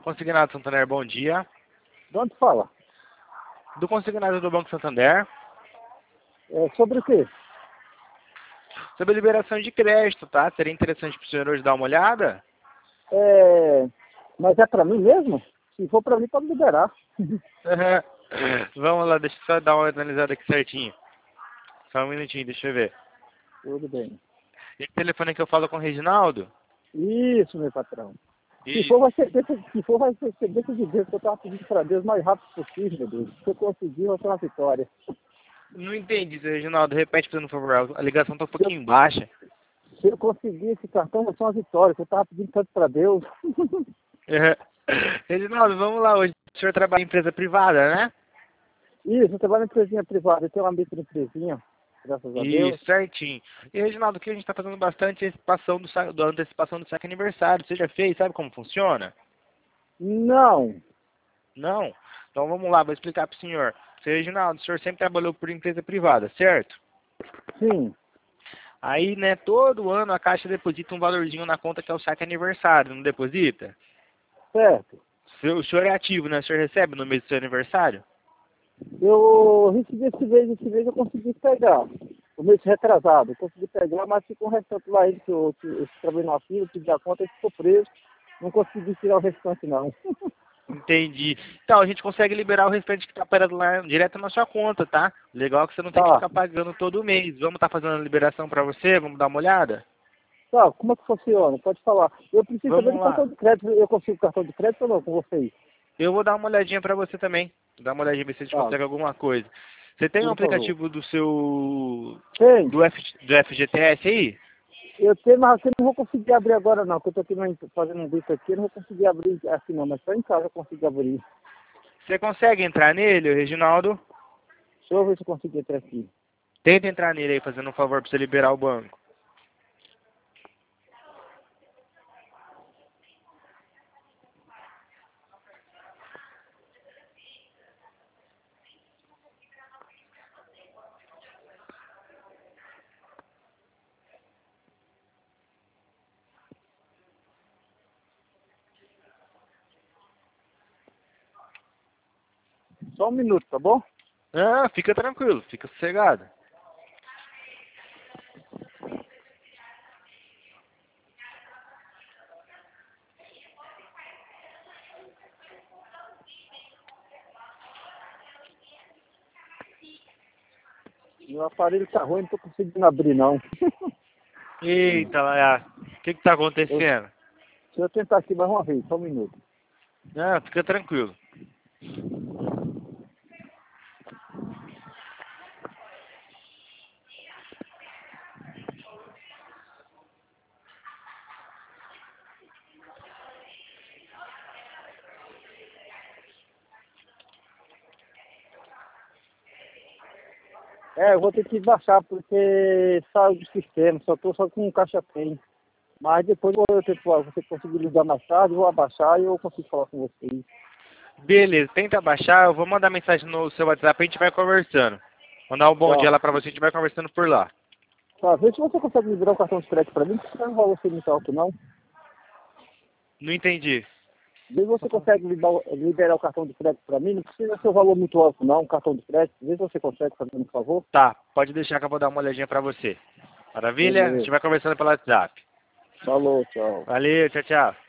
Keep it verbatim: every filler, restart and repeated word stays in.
Consignado Santander, bom dia. De onde fala? Do consignado do Banco Santander, É, sobre o quê? sobre liberação de crédito, tá? Seria interessante para o senhor hoje dar uma olhada? É, mas é pra mim mesmo? Se for pra mim, pode liberar. Vamos lá, deixa eu só dar uma analisada aqui certinho. Só um minutinho, deixa eu ver. Tudo bem. Esse telefone que eu falo com o Reginaldo? Isso, meu patrão. Se Isso. for, vai ser desse, se for, vai ser desse de Deus, que eu tava pedindo pra Deus o mais rápido possível, meu Deus. Se eu conseguir, vai ser uma vitória. Não entendi, seu Reginaldo. Repete, por favor. A ligação tá um Se eu, pouquinho baixa. se eu conseguir esse cartão, vai ser uma vitória, que eu tava pedindo tanto pra Deus. Reginaldo, vamos lá. Hoje o senhor trabalha em empresa privada, né? Isso, eu trabalho em empresinha privada, eu tenho uma microempresinha, graças a Deus. Isso, certinho. E, Reginaldo, aqui a gente está fazendo bastante antecipação do, sa- da antecipação do saque aniversário. Você já fez? Sabe como funciona? Não. Não? Então vamos lá, vou explicar para o senhor. Seu Reginaldo, o senhor sempre trabalhou por empresa privada, certo? Sim. Aí, né, todo ano a Caixa deposita um valorzinho na conta que é o saque aniversário, não deposita? Certo. Se- O senhor é ativo, né? O senhor recebe no mês do seu aniversário? Eu recebi esse mês, esse mês eu consegui pegar. O mês retrasado, eu consegui pegar, mas ficou um restante lá, ele que eu, que eu trabalhei numa fila, pedi a conta, ele ficou preso. Não consegui tirar o restante, não. Entendi. Então, a gente consegue liberar o restante que está parado lá direto na sua conta, tá? Legal que você não tem que Tá, ficar pagando todo mês. Vamos estar fazendo a liberação para você? Vamos dar uma olhada? tá, como é que funciona? Pode falar. Eu preciso saber Vamos do lá. cartão de crédito. Eu consigo cartão de crédito ou não com vocês? Eu vou dar uma olhadinha para você também. Dar uma olhadinha ver se a gente Tá, consegue alguma coisa. Você tem um por favor. aplicativo do seu... Tem. do, F, do F G T S aí? Eu tenho, mas eu não vou conseguir abrir agora, não, porque eu tô aqui no- fazendo um bico aqui, eu não vou conseguir abrir assim, não, mas só em casa eu consigo abrir. Você consegue entrar nele, Reginaldo? Deixa eu ver se eu consigo entrar aqui. Tenta entrar nele aí, fazendo um favor para você liberar o banco. Só um minuto, tá bom? Ah, fica tranquilo, fica sossegado. Meu aparelho tá ruim, não tô conseguindo abrir, não. Eita, lá, o que que tá Eu, acontecendo? deixa eu tentar aqui mais uma vez, só um minuto. Ah, fica tranquilo. É, eu vou ter que baixar porque saiu do sistema, só tô só com um caixa tem. Mas depois eu vou ter, você conseguir ligar mais tarde, eu vou abaixar e eu consigo falar com vocês. Beleza, tenta baixar, eu vou mandar mensagem no seu WhatsApp e a gente vai conversando. Mandar um bom dia Tá. lá pra você, a gente vai conversando por lá. Tá, vê se você consegue liberar o cartão de crédito pra mim, porque não vai você muito alto, não. Não entendi. Vê se você consegue libar- liberar o cartão de crédito pra mim, não precisa ser um valor muito alto, não, um cartão de crédito. Vê se você consegue fazer, por favor. Tá, pode deixar que eu vou dar uma olhadinha pra você. Maravilha? A gente Beleza. vai conversando pelo WhatsApp. Falou, tchau. Valeu, tchau, tchau.